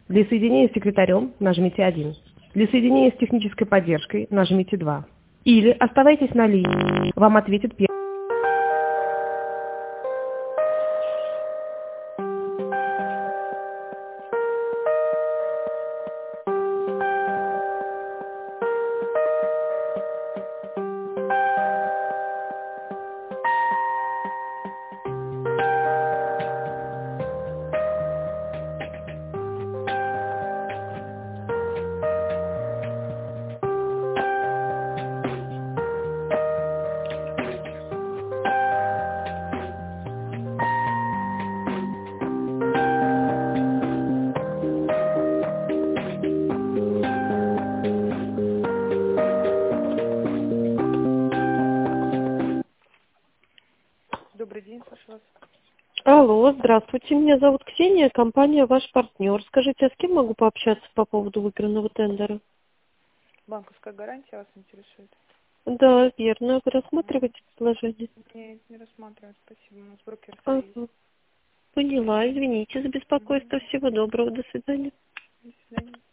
Для соединения с секретарем нажмите 1. Для соединения с технической поддержкой нажмите 2. Или оставайтесь на линии. Вам ответит первый. Добрый день, слушаю вас. Алло, здравствуйте, меня зовут Ксения, компания «Ваш партнер». Скажите, а с кем могу пообщаться по поводу выигранного тендера? Банковская гарантия вас интересует? Да, верно. Вы Мгм. рассматриваете предложение? Нет, не рассматриваю, спасибо. У нас брокер свой есть. Ага. Поняла, извините за Мгм. беспокойство. Всего доброго, до свидания. До свидания.